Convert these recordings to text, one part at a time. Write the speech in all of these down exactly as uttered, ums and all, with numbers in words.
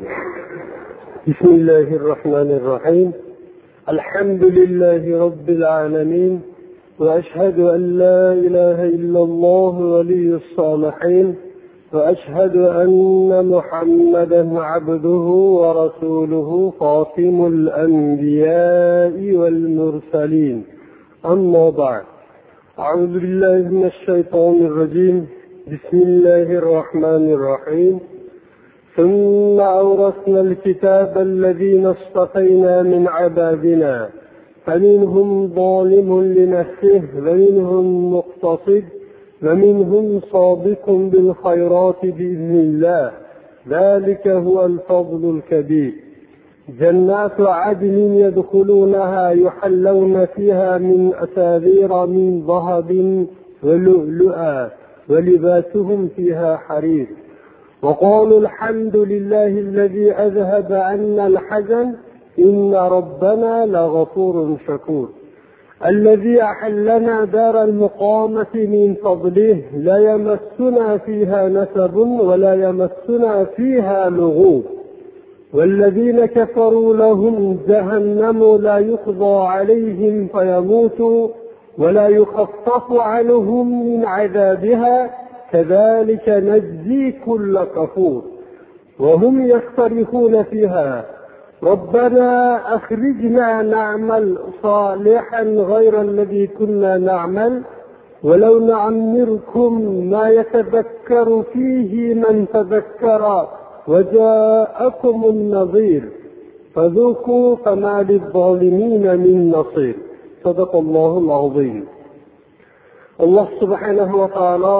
بسم الله الرحمن الرحيم. الحمد لله رب العالمين، وأشهد أن لا إله إلا الله ولي الصالحين، وأشهد أن محمدا عبده ورسوله خاتم الأنبياء والمرسلين. أما بعد، أعوذ بالله من الشيطان الرجيم. بسم الله الرحمن الرحيم. ثم أورثنا الكتاب الذين اصطفينا من عبادنا فمنهم ظالم لنفسه ومنهم مقتصد ومنهم سابق بالخيرات بإذن الله، ذلك هو الفضل الكبير. جنات عدن يدخلونها يحلون فيها من أساور من ذهب ولؤلؤا ولباسهم فيها حرير. وقالوا الحمد لله الذي أذهب عنا الحزن إن ربنا لغفور شكور. الذي أحلنا دار المقامة من فضله لا يمسنا فيها نسب ولا يمسنا فيها لغوب. والذين كفروا لهم جهنم لا يقضى عليهم فيموتوا ولا يخفف عنهم من عذابها كذلك نجزي كل كفور. وهم يصطرخون فيها ربنا أخرجنا نعمل صالحا غير الذي كنا نعمل ولو نعمركم ما يتذكر فيه من تذكر وجاءكم النظير فذوقوا فما للظالمين من نصير. صدق الله العظيم. الله سبحانه وتعالى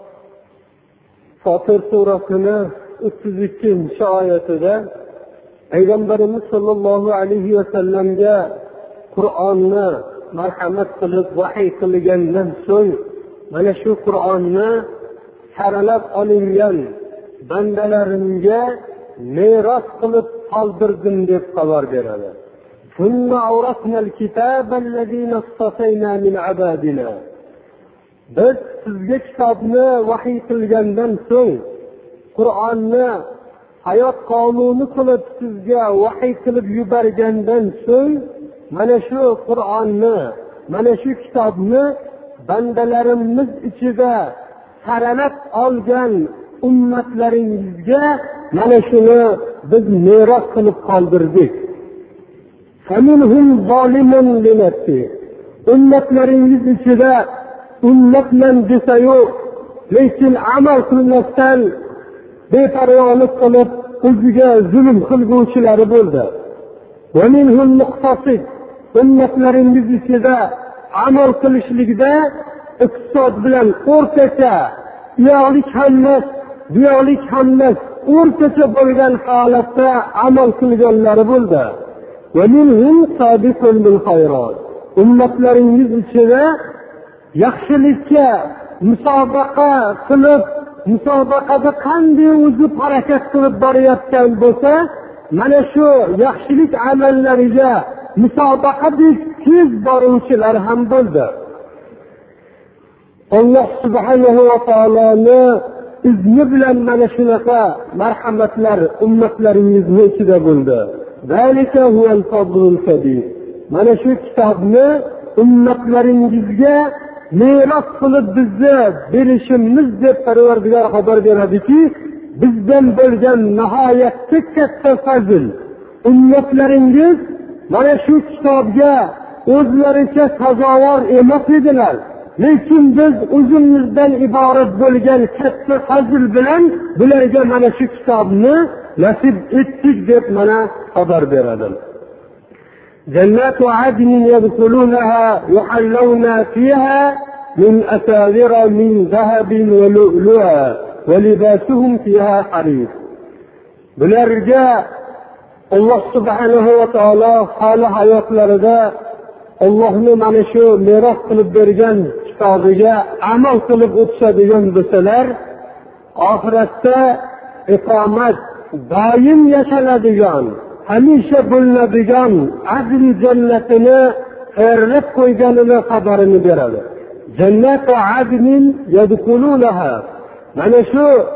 Fatır surasini o'ttiz ikkinchi oyatida Payg'ambarimiz sollallohu alayhi vasallamga Qur'onni marhamat qilib vahiy qilgandan so'ng mana shu Qur'onni saralab olingan bandalarimga meros qilib qoldirdim deb xabar beradi. ثم أورثنا الكتاب الذين اصطفينا من عبادنا. Biz sizga kitobni vahiy qilgandan so'ng, Qur'onni hayot qonuni qilib sizga vahiy qilib yuborgandan so'ng, mana shu Qur'onni, mana shu kitobni bandalarimiz ichida saralab olgan ummatlaringizga mana shuni biz meros qilib qoldirdik. Faminhum zolimun li nafsihi. Ummatlaringiz ichida ummatman desa yo'q, lekin amal qilmasdan beparvolik qilib o'ziga zulm qilguvchilari bo'ldi. Va minhum muqtasid. Ummatlaringiz ichida amal qilishlikda iqtisod bilan o'rtacha, uyoqlik ham emas, buyoqlik ham emas, o'rtacha bo'lgan holatda amal qilganlari bo'ldi. Va minhum sabiqun bil khayrat. Ummatlaringiz ichida yaxshilikka musobaqa qilib, musobaqada qanday o'zi harakat qilib borayotgan bo'lsa, mana shu yaxshilik amallariga musobaqadek tez boruvchilar ham bo'ldi. Alloh subhanahu va taoloni izni bilan mana shunaqa marhamatlar ummatlaringizni ichida bo'ldi. Zalika huval fadlul kabir. Mana shu kitobni ummatlaringizga meros qilib bizni berishimiz deb Parvardigor xabar beradiki, bizdan bo'lgan nihoyatda katta fazl. Ummatlaringiz mana shu kitobga o'zlaricha sazovor emas edilar, lekin biz o'zimizdan iborat bo'lgan katta fazl bilan bularga mana shu kitobni nasib etdik deb mana xabar beradi. جنات عدن يدخلونها يحلون فيها من أساور من ذهب ولؤلؤا ولباسهم فيها حرير. bularga Alloh subhanahu va taolo hali hayotlarida Allohning mana shu meros qilib bergan kitobiga amal qilib o'tishadigan bo'lsalar, oxiratda iqomat doim yashaladigan, hamisha bo'linadigan adl jannatini tayyorlab qo'yganini xabarini beradi. Jannatu adnin yadkhulunaha. Mana shu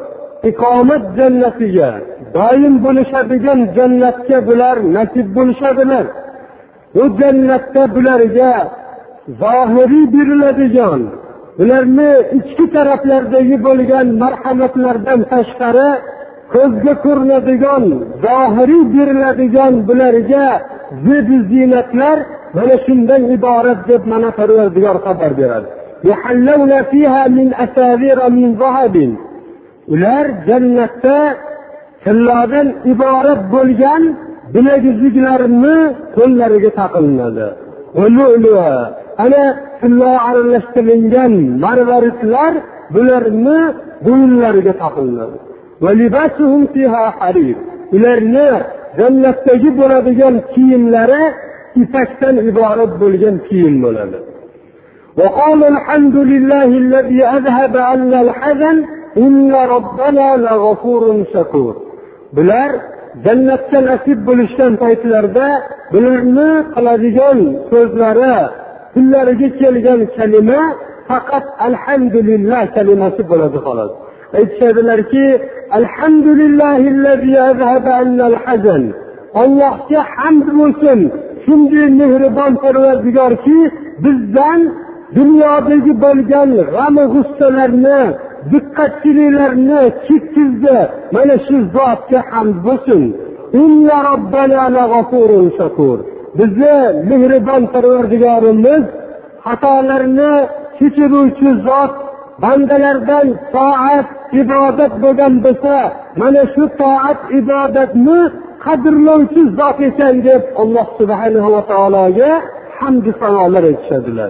iqomat jannatiga, doim bo'lishadigan jannatga bular nasib bo'lishadilar. Bu jannatda bularga zohiriy beriladigan, bularni ichki taraflardagi bo'lgan marhamatlardan tashqari ko'zga ko'rinadigan, zohiriy beriladigan bularga zeb ziynatlar mana shundan iborat deb mana Parvardigor xabar beradi. Yuhallawna fiha min asawira min zahabin. Ular jannatda tillodan iborat bo'lgan bilaguzuklarni qo'llariga taqiladi. Ulu'luha, ana tillo aralashtirilgan marvaritlar bularni bo'ynlariga taqiladi. Va libasuhum fiha harir. Ularni jannatdagi bo'ladigan kiyimlari ipakdan iborat bo'lgan kiyim bo'ladi. Va qala alhamdulillahi allazi azhaba 'anna al-hazan inna robbana lag'afurun shakur. Bular jannatga nasib bo'lishgan paytlarda bularni qiladigan so'zlari, tillariga kelgan kalima faqat alhamdulillah kalimasi bo'ladi xolos. Aytishadilarki, alhamdulillahillazi azhaba 'anna al-hazan. Allohga hamd bo'lsin, shunday mehribon Parvardigorki, bizdan dunyodagi bo'lgan g'am va g'ussalarni, diqqatchiliklarni chetkizdi. Mana shu zotga hamd bo'lsin. Inna robbana lag'afurun shakur. Bizni mehribon Parvardigorimiz xatolarni kechiruvchi zot, bandalardan toat ibodat bo'lgan bo'lsa, mana shu toat ibodatni qadrlovchi zot ekan deb Alloh subhanahu va taologa hamd sanolar aytishadilar.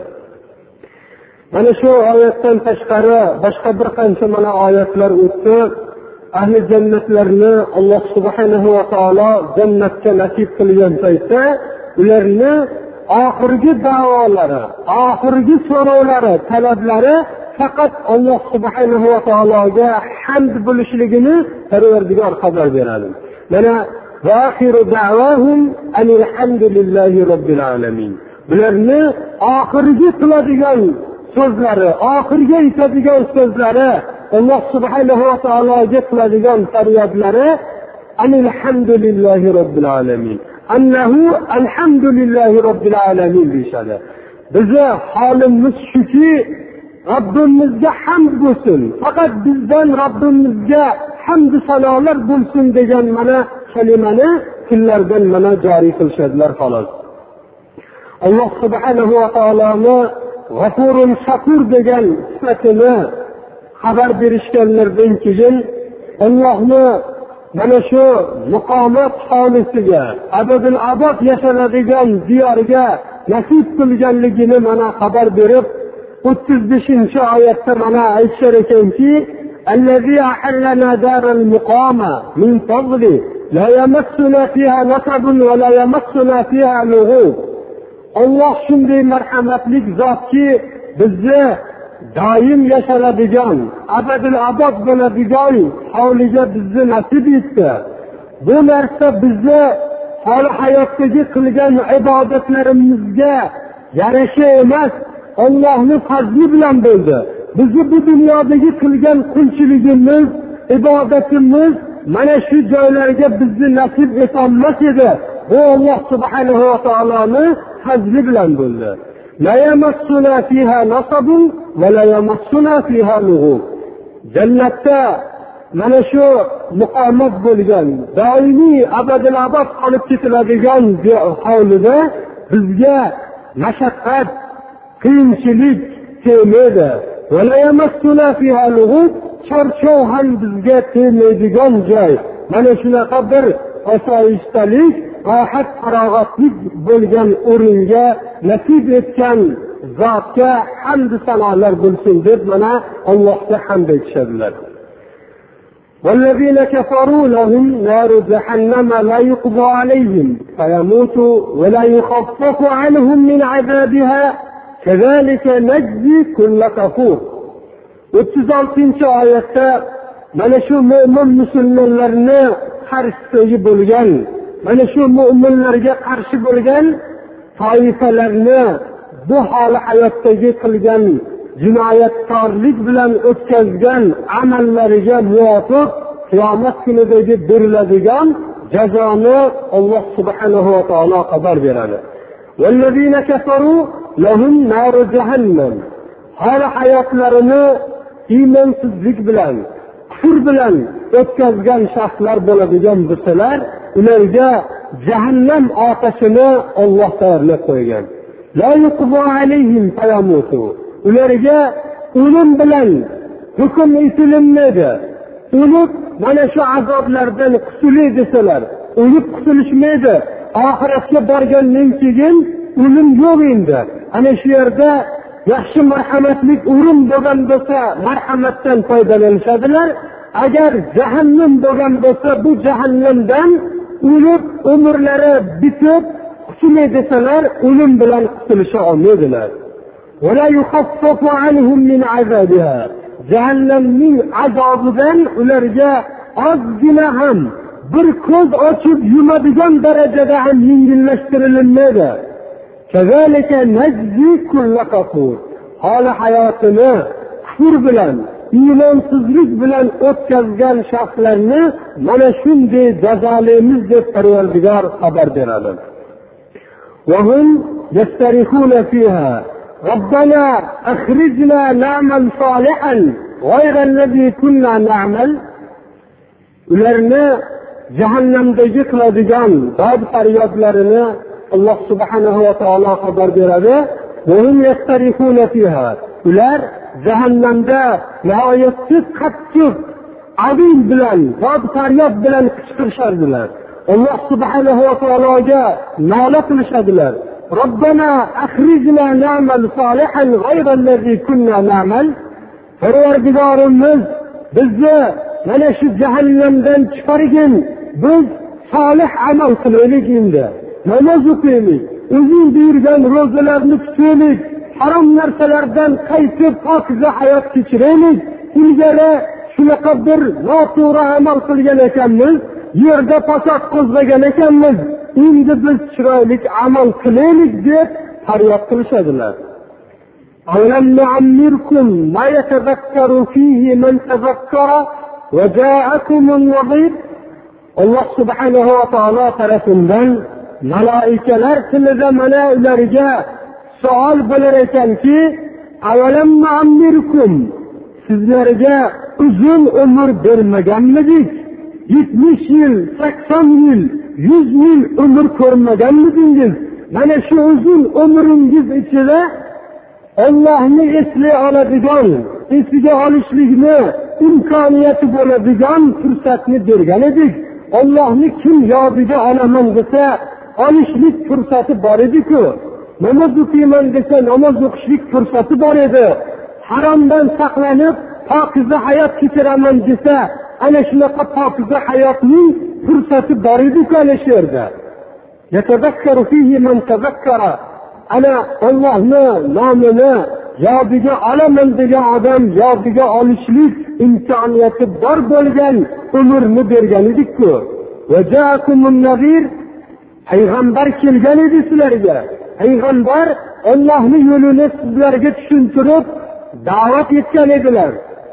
Mana shu oyatdan tashqari boshqa bir qancha mana oyatlar o'tdi. Ahli jannatlarni Alloh subhanahu va taolo jannatga nasib qilgan paytda ularni oxirgi da'volari, oxirgi so'rovlari, talablari faqat Alloh subhanahu va taologa hamd bo'lishligini Parvardigor xabar beradi. Mana va axiru da'vahum anil hamdulillahi robbil alamin. Bularni oxirgi qiladigan so'zlari, oxirgi aytadigan so'zlari, Alloh subhanahu va taologa qiladigan faryodlari anil hamdulillahi robbil alamin. Annahu alhamdulillahi robbil alamin deyshadi. Bizi holimiz shuki, Rabbimizga hamd bo'lsin. Faqat bizdan Rabbimizga hamd sanolar bo'lsin degan mana kalimani tillardan mana joriy qilishadilar xolos. Alloh subhanahu va taoloni G'afurun shakur degan sifatini xabar berishganlardan keyin Allohni mana shu muqomat holisiga, abadul abad yashanadigan diyorga nasib qilganligini mana xabar berib, o'ttiz beshinchi oyatda mana aytishar ekanki, allazi ahallana daral muqama min fadli la yamassuna fiha nasabun va la yamassuna fiha lughub. Alloh shunday marhamatli zotki, bizni doim yashaladigan, abadul abad bo'ladigan hovliga bizni nasib etdi. Bu narsa bizni hali hayotdagi qilgan ibodatlarimizga yarasha emas, Allohning fazli bilan bo'ldi. Bizni bu dunyodagi qilgan qulchiligimiz, ibodatimiz mana shu joylarga bizni nasib etolmas edi. Bu Alloh subhanahu va taoloning fazli bilan bo'ldi. La yamassuna fiha nasabun va la yamassuna fiha lughub. Jannatda mana shu muqomat bo'lgan, doimiy abadil abad qolib ketiladigan hovlida bizga mashaqqat, qiyinchilik kelmaydi. Va la yamassuna fiha lughub, charchoq ham bizga tegmaydigan joy. Mana shunaqa bir osoyishtalik, rohat, farog'atlik bo'lgan o'ringa nasib etgan zotga hamd sanolar bo'lsin deb mana Allohga hamd aytishadilar. والذين كفروا لهم نار جهنم لا يقضى عليهم فيموتوا ولا يخفف عنهم من عذابها كذلك نجزي كل كفور. o'ttiz oltinchi oyatda mana shu mu'min musulmonlarni qarshisiga bo'lgan, mana shu mu'minlarga qarshi bo'lgan toifalarni bu holi hayotdagi qilgan jinoyatkorlik bilan o'tkazgan amallariga muvofiq qiyomat kunidagi beriladigan jazoni Alloh subhanahu va taolo xabar beradi. Vallazina kafaru lahum nar jahannam. Hali hayotlarini iymonsizlik bilan, kufr bilan o'tkazgan shaxslar bo'ladigan bo'lsalar, ularga jahannam otashini Alloh tayyorlab qo'ygan. La yuqbu alayhim fayamutu. Ularga o'lim bilan hukm etilmaydi. O'lib mana shu azoblardan qutulay desalar, o'lib qutulishmaydi. Oxiratga borgandan keyin o'lim yo'q endi. Ana shu yerda yaxshi marhamatlik o'rin bo'lgan bo'lsa, marhamatdan foydalanishadilar. Agar jahannam bo'lgan bo'lsa, bu jahannamdan o'lib umrlari bitib qutulay desalar, o'lim bilan qutulisha olmaydilar. ولا يخفف عنهم من عذابها. Jahannamning azobidan ularga ozgina ham bir ko'z ochib yumadigan darajada ham yengillashtirilmaydi. Kazalika najzi kull kafur. Hali hayotini kufr bilan, iymonsizlik bilan o'tkazgan shaxslarni mana shunday jazolaymiz deb Parvardigor xabar beradi. Va hum yastarihuna fiha. ربنا أخرجنا نعمل صالحا غير الذي كنا نعمل. ularni jahannamdagi qiladigan dod faryodlarini Alloh subhanahu va taolo xabar beradi. Ular jahannamda nihoyatsiz qattiq azim bilan, dod faryod bilan qichqirishardilar. Alloh subhanahu va taologa nola qilishadilar. Robbana akhrijna na'mal salihan ghayra allazi kunna na'mal. Parvardigorimiz bizni mana shu jahannamdan chiqargin. Biz solih amal qilaylik endi. Namoz o'qiylik, o'zing buyurgan ro'zalarni tutaylik, harom narsalardan qaytib pokiza hayot kechiraylik. Ilgari shunaqa bir noto'g'ri amal qilgan ekanmiz, yerda fasod qo'zg'agan ekanmiz. Endi biz chiroyli amal qilaylik deb faryod qilishadilar. Alam nu'ammirkum ma yatadhakkaru fihi man tadhakkara va ja'akumun nadhir. Alloh subhanahu va taolo tarafidan malaikalar tilida mana ularga savol bo'lar ekanki, avalam nu'ammirkum, sizlarga uzun umr bermaganmidik? yetmish yil, sakson yil, yuz yil umr ko'rmaganmidingiz? Mana shu uzun umringiz ichida Allohni eslay oladigan, esiga olishlikni imkoniyati bo'ladigan fursatni bergan edik. Allohni kim yodiga olaman desa, olishlik fursati bor edi-ku. Namoz o'qiyman desa, namoz o'qishlik fursati bor edi. Haromdan saqlanib, pokiza hayot kechiraman desa, ana shunaqa pokiza hayotning fursati bor edi-ku ana shu yerda. Yatadakkaru fihi man tazakkara. Ana Allohni nomini yodiga olaman degan odam yodiga olishlik imkoniyati bor bo'lgan umrni bergan edik-ku. Va ja'akumun nadhir. Payg'ambar kelgan edi sizlarga. Payg'ambar Allohning yo'lini sizlarga tushuntirib da'vat etgan edilar.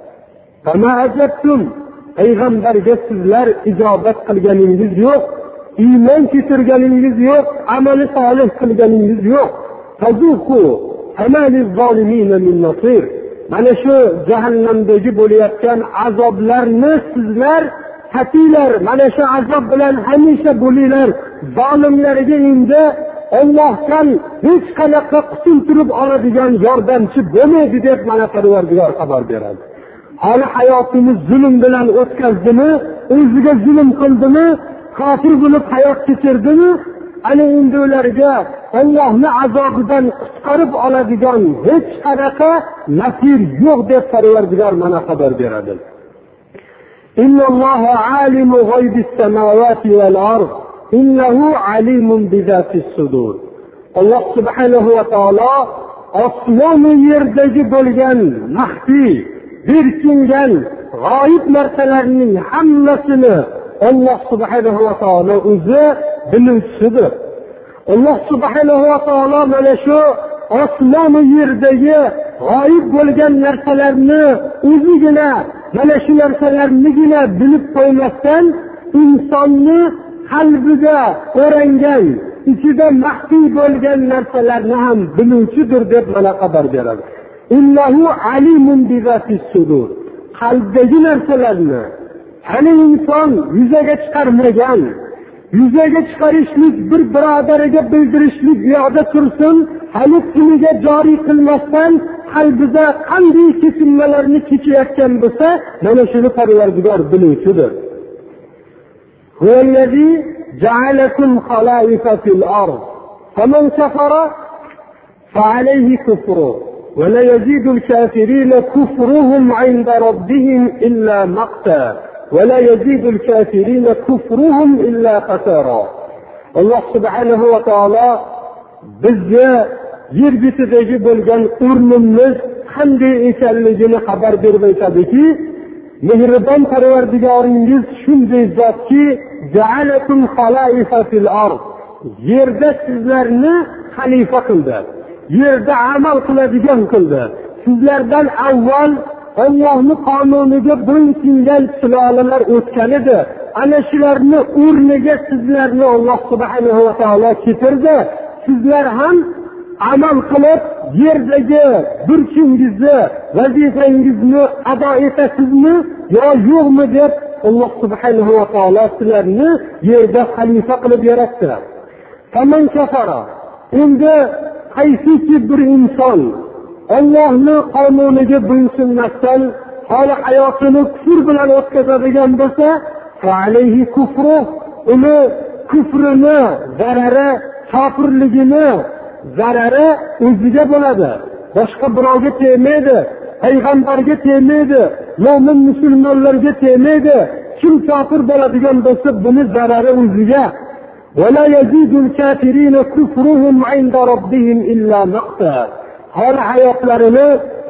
Fama ajabtum. Payg'ambarga sizlar ijobat qilganingiz yo'q, iymon keltirganingiz yo'q, amali solih qilganingiz yo'q. Tazuqu amaliz zolimin min nasir. Mana shu jahannamdagi bo'layotgan azoblarni sizlar tatinglar. Mana shu azob bilan hamisha bo'linglar. Zolimlarga endi Allohdan hech qanaqa qutultirib oladigan yordamchi bo'lmaydi deb mana Parvardigor xabar beradi. Hali hayotimiz zulm bilan o'tkazdimi, o'ziga zulm qildimi, kofir bo'lib hayot kechirdimi, ana endi ularga Allohning azobidan qutqarib oladigan hech qanaqa nasir yo'q deb Parvardigor mana xabar beradi. Innalloha alimu g'oybis samawati val ard. Innahu alimun bizatis sudur. Alloh subhanahu va taolo osmon va yerdagi bo'lgan maxfiy, berkingan g'oyib narsalarning hammasini Alloh subhanahu va taolo o'zi biluvchisidir. Alloh subhanahu va taolo mana shu osmon va yerdagi g'oyib bo'lgan narsalarni o'zigina mana shu narsalarnigina bilib qo'ymasdan insonni qalbiga o'rangan, ichida maxfiy bo'lgan narsalarni ham biluvchidir deb mana xabar beradi. Innahu alimun bizatis sudur. Qalbdagi narsalarni hali inson yuzaga chiqarmagan, yuzaga chiqarishlik, bir birodariga bildirishlik u yoqda tursin, hali tiliga joriy qilmasdan qalbida qanday kesilmalarni kechayotgan bo'lsa, mana shuni Parvardigor biluvchidir. Huvallazi ja'alakum xalaifa fil ard. Faman kafara fa'alayhi kufru wa la yazidul kafirina kufruhum 'inda rabbihim illa maqta wa la yazidul kafirina kufruhum illa khasara. Alloh subhanahu va taolo bizga yer betidagi bo'lgan o'rnimiz qanday ekanligini xabar berib aytadiki, mehribon Parvardigoringiz shunday zotki, ja'alakum xalaifa fil ard. Yerda sizlarni xalifa qildi. Yerda amal qiladigan qildi. Sizlardan avval Allohning qonuniga bo'ysungan sulolalar o'tgan edi. Ana shularni o'rniga sizlarni Alloh subhanahu va taolo keltirdi. Sizlar ham amal qilib yerdagi burchingizni, vazifangizni ado etasizmi yo yo'qmi deb Alloh subhanahu va taolo sizlarni yerda xalifa qilib yaratdi. Faman kafara, endi qaysiki bir inson Allohning qonuniga bo'ysunmasdan hali hayotini kufr bilan o'tkazadigan bo'lsa, fa'alayhi kufru, uni kufrini zarari, kofirligini zarari o'ziga bo'ladi. Boshqa birovga tegmaydi, payg'ambarga tegmaydi, mo'min musulmonlarga tegmaydi. Kim kofir bo'ladigan bo'lsa, buni zarari o'ziga. ولا يزيد الكافرين كفرهم عند ربهم إلا مقتا. hal hayotlarini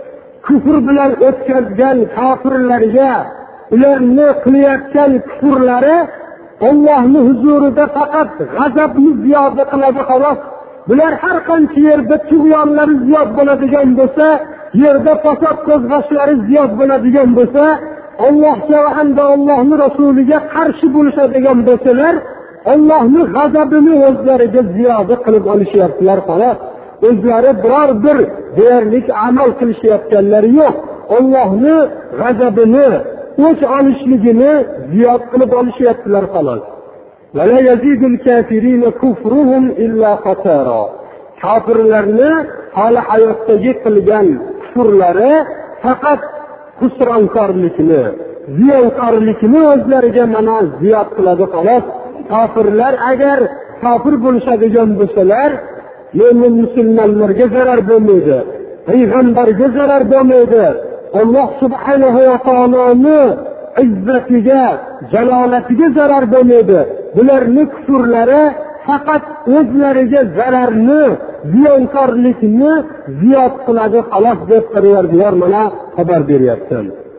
kufr bilan o'tkazgan kofirlarga, ularni qilayotgan kufrlari Allohning huzurida faqat g'azabni ziyoda qiladi xolos. Bular har qancha yerda tug'yonlari ziyod bo'ladigan bo'lsa, yerda fasod qo'zg'ashlari ziyod bo'ladigan bo'lsa, Allohga va hamda Allohning rasuliga qarshi bo'lishadigan bo'lsalar, Allohning g'azabini o'zlariga ziyoda qilib olishyaptilar xolos. O'zlari biror bir deyarli amal qilishayotganlari yo'q. Allohning g'azabini, o'ch olishligini ziyod qilib olishyaptilar xolos. Va la yazidul kafirina kufruhum illa khasara. Kofirlarni hali hayotdagi qilgan kufrlari faqat xusronkorlikni, ziyonkorlikni o'zlariga mana ziyod qiladi xolos. Kofirlar agar kofir bo'lishadigan bo'lsalar, mo'min musulmonlarga zarar bo'lmaydi, payg'ambarga zarar bo'lmaydi. Alloh subhanahu va taoloning izzatiga, jalolatiga zarar bo'lmaydi. Bularning kufrlari faqat o'zlariga zararni, ziyonkorlikni ziyod qiladi xolos deb Parvardigor mana xabar beryapti.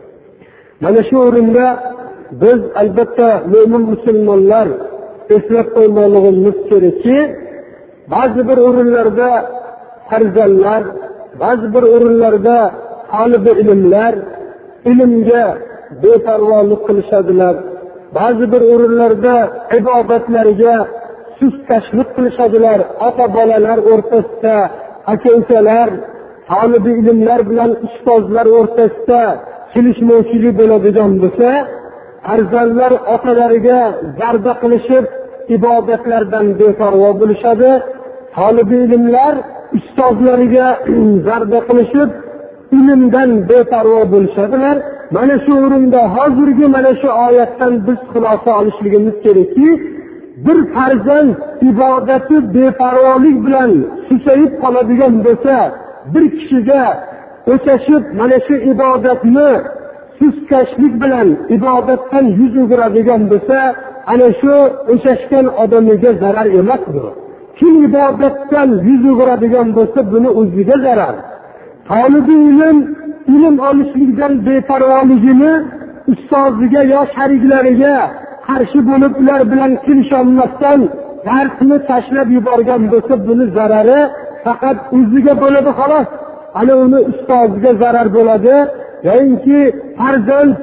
Mana shu o'rinda biz albatta mo'min musulmonlar eslab qo'ymoqligimiz kerakki, ba'zi bir o'rinlarda farzandlar, ba'zi bir o'rinlarda talib ilmlar ilmga beparvolik qilishadilar. Ba'zi bir o'rinlarda ibodatlariga sustkashlik qilishadilar. Ota-bolalar o'rtasida, aka-ukalar, talib ilmlar bilan ustozlar o'rtasida kelishmovchilik bo'ladigan bo'lsa, farzandlar otalariga zarba qilishib ibodatlardan beparvo bo'lishadi. Talib ilmlar ustozlariga zarba qilishib ilmdan beparvo bo'lishadilar. Mana shu o'rinda hozirgi mana shu oyatdan biz xulosa olishligimiz kerakki, bir farzand ibodati beparvolik bilan susayib qoladigan bo'lsa, bir kishiga o'chashib mana shu ibodatni sustkashlik bilan ibodatdan yuz o'giradigan bo'lsa, ana shu o'chashgan odamiga zarar emasdir. Kim ibodatdan yuz o'giradigan bo'lsa, buni o'ziga zarar. Talib ilm ilm olishlikdan beparvoligini ustoziga yo shariklariga qarshi bo'lib ular bilan kelisholmasdan darsni tashlab yuborgan bo'lsa, buni zarari faqat o'ziga bo'ladi xolos. Ana uni ustoziga zarar bo'ladi. Yoki farzand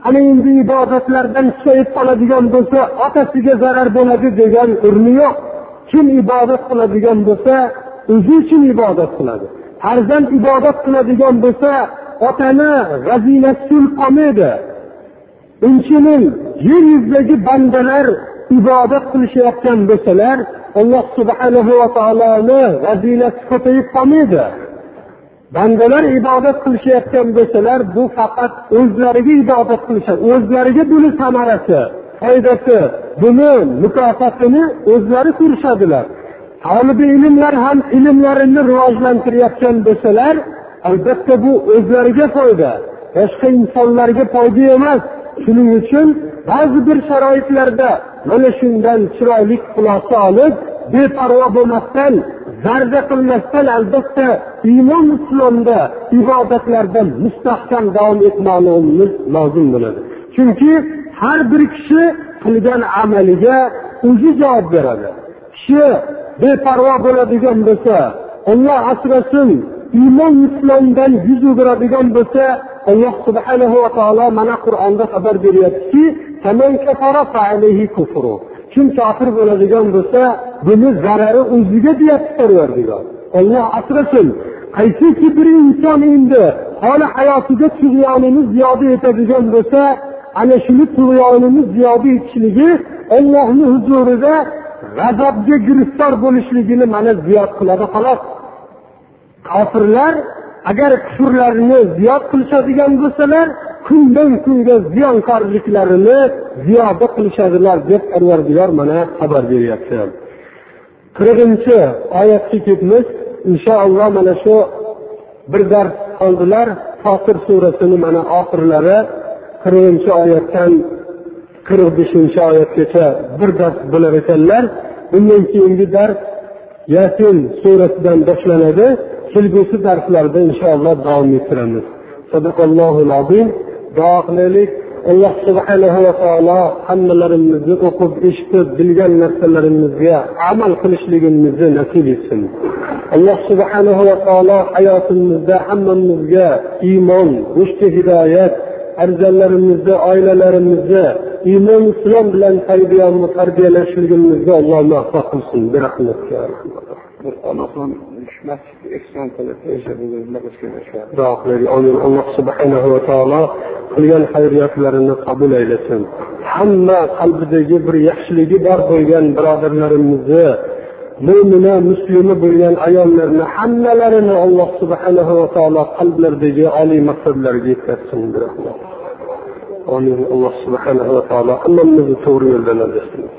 ana endi ibodatlardan so'yib qoladigan bo'lsa otasiga zarar bo'ladi degan o'rni yo'q. Kim ibodat qiladigan bo'lsa o'zi uchun ibodat qiladi. Farzand ibodat qiladigan bo'lsa otani g'azilasiz qolmaydi. Unchining yer yuzidagi bandalar ibodat qilishayotgan bo'lsalar, Alloh subhanahu va taoloni g'azilasi ko'payib qolmaydi. Bandalar ibodat qilishayotgan bo'lsalar, bu faqat o'zlariga ibodat qilishadi. O'zlariga buni samarasi, foydasi, buni mukofotini o'zlari ko'rishadilar. Tolibi ilmlar ham ilmlarini rivojlantirayotgan bo'lsalar, albatta bu o'zlariga foyda, boshqa insonlarga foyda emas. Shuning uchun ba'zi bir sharoitlarda mana shundan chiroyli xulosa olib, beparvo bo'lmasdan, zarda qilmasdan albatta iymon islomda ibodatlarda mustahkam davom etmoqligimiz lozim bo'ladi. Chunki har bir kishi qilgan amaliga o'zi javob beradi. Kishi beparvo bo'ladigan bo'lsa, Alloh asrasin, iymon islomdan yuz o'giradigan bo'lsa, Alloh subhanahu va taolo mana Qur'onda xabar beryaptiki, "Taman kafara fa alayhi kufru." Kim kafir bo'ladigan bo'lsa, buni zarari o'ziga deyapti Parvardigor. Alloh asrasin. Qaysiki bir inson endi hali hayotiga tug'yonini ziyoda etadigan bo'lsa, ana shuni tug'yonini ziyoda etishligi Allohning huzurida g'azabga giriftor bo'lishligini mana ziyod qiladi xolos. Kofirlar agar kufrlarini ziyod qilishadigan bo'lsalar, kundan kunga ziyonkorliklarini ziyoda qilishadilar deb Parvardigor mana xabar beryapti. qirqinchi oyatga ketamiz. Inshaalloh mana shu bir dars qoldilar. Fotir surasini mana oxirlari qirqinchi oyatdan qirq beshinchi oyatgacha bir dars bo'lar ekanlar. Undan keyingi dars Yasin surasidan boshlanadi. Kelgusi darslarda inshaalloh davom ettiramiz. Sadaqallohul azim. Duo qilaylik. Alloh subhanahu va taolo hammalarimizni o'qib, eshitib, bilgan narsalarimizga amal qilishligimizni nasib etsin. Alloh subhanahu va taolo hayotimizda hammamizga iymon, rushd, hidoyat, farzandlarimizga, oilalarimizni iymon islom bilan tarbiyalashligimizga Alloh muvaffaq qilsin. Bir rahmatga. Alloh subhanahu va taolo qilgan xayriyatlarini qabul aylasin. Hamma qalbidagi bir yaxshiligi bor bo'lgan birodarlarimizni, mu'mina, muslima bo'lgan ayollarni hammalarini Alloh subhanahu va taolo qalblaridagi oliy maqsadlarga yetkazsin. Amin. Alloh subhanahu va taolo hammamizni to'g'ri yo'ldan adashtirsin.